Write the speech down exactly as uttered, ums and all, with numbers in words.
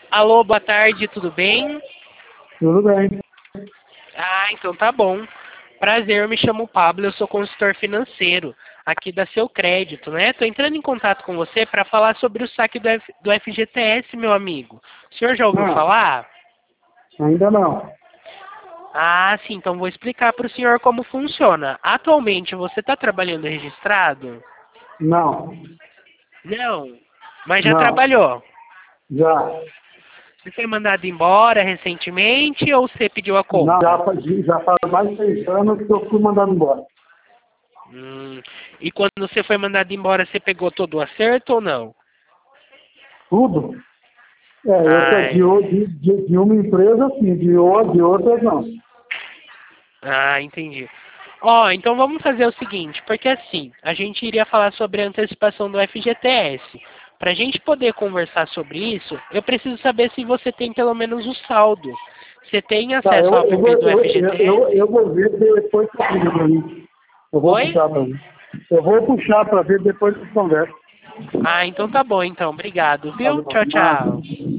Alô, boa tarde, tudo bem? Tudo bem. Ah, então tá bom. Prazer, eu me chamo Pablo, eu sou consultor financeiro aqui da Seu Crédito, né? Tô entrando em contato com você para falar sobre o saque do, F, do F G T S, meu amigo. O senhor já ouviu Não, falar? ainda não. Ah, sim, então vou explicar para o senhor como funciona. Atualmente você está trabalhando registrado? Não, Não, mas já não. trabalhou. Já. Você foi mandado embora recentemente ou você pediu a Não, já, conta? faz- já faz mais de seis anos que eu fui mandado embora. Hum, e quando você foi mandado embora, você pegou todo o acerto ou não? Tudo? É, eu tô Ai, de, o- de, de, de uma empresa sim, de, o- de outras não. ah, entendi. Ó, então vamos fazer o seguinte, porque assim, a gente iria falar sobre a antecipação do F G T S. Para a gente poder conversar sobre isso, eu preciso saber se você tem pelo menos o saldo. Você tem Tá, acesso ao eu, eu, vou, app do eu, eu, eu, F G T S? eu vou ver depois que eu ligo pra mim. Eu vou Oi? puxar pra mim. Eu vou puxar para ver depois que conversa. Ah, então tá bom então. Obrigado, viu? Valeu. Tchau, Nada. tchau.